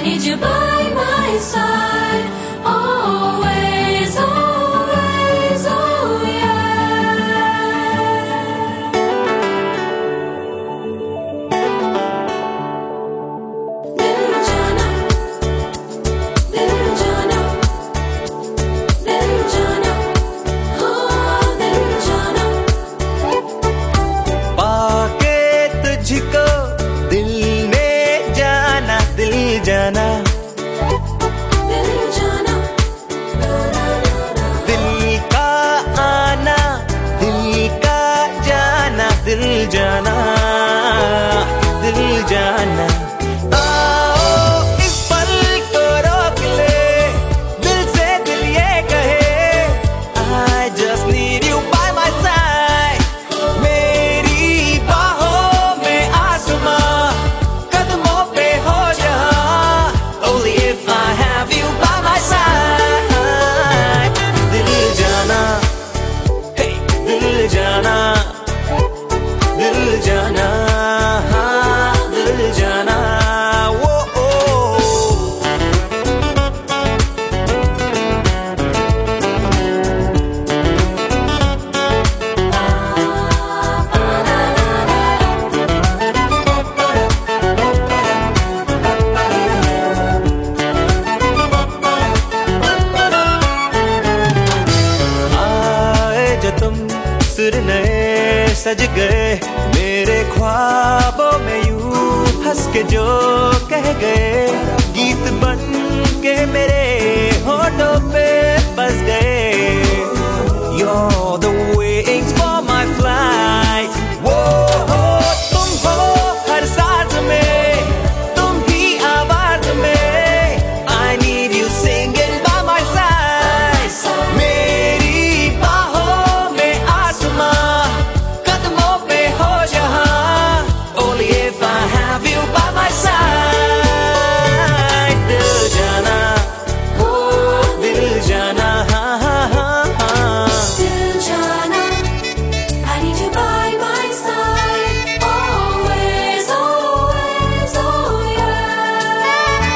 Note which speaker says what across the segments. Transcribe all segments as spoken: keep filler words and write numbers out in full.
Speaker 1: need you by my side, always, always, oh yeah. Dil jana, dil jana, dil jana, oh dil jana.
Speaker 2: पाके तुझको दिल ने जाना, दिल जाना,
Speaker 1: दिल जाना,
Speaker 2: दिल का आना, दिल का जाना, दिल जाना, दिल जाना। आओ इस पल को रोक ले, दिल से दिल ये कहे, I just need you by my side। मेरी बाहों में आसमां, कदमों पे हो जहां, only if I have you by my side। दिल जाना, hey, दिल जाना, दिल जाना, हाँ, दिल जाना, वो ओ। आए जो तुम सुर नए सज गए, मेरे ख्वाबों में यूं हंस के जो कह गए, गीत बन के मेरे होठों पे बस गए। You're the wings for my flight, वो हो तुम हो हर साज में, तुम ही आवाज में, I need you singing by my side। मेरी बाहों में आसमां, कदमों पे हो जहां, only if I have you by my side। दिल जाना, हो दिल जाना, हाँ हाँ हाँ हाँ।
Speaker 1: Dil jana, I need you by my side, always, always, oh yeah.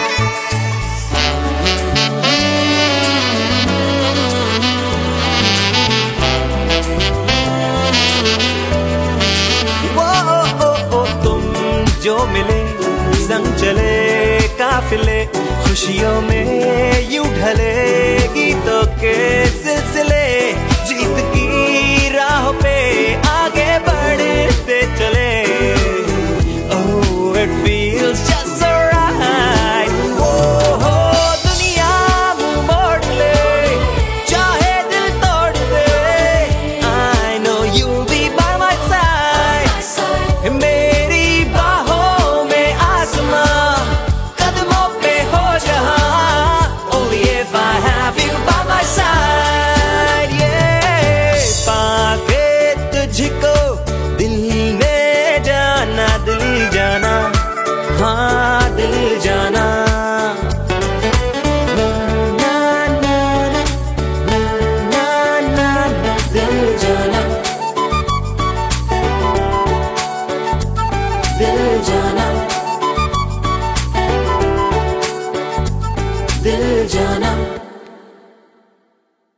Speaker 2: वो ओ, ओ, ओ, तुम जो मिले, संग चले काफिले, खुशियों में यूं ढले गीतों के सिलसिले, जीत की राह पे आगे बढ़ते चले। Oh, it feels just so right। वो हो दुनिया मुंह मोड़ ले, चाहे दिल तोड़ दे, I know you'll be by my side। मेरी बाहों में आसमां, कदमों पे हो जहां, only if I have you by my side, yeah। पाके तुझको दिल ने जाना, दिल जाना, हाँ दिल जाना। ना, ना, ना, ना, ना, ना, ना, ना, दिल जाना,
Speaker 1: Dil jana, dil jana.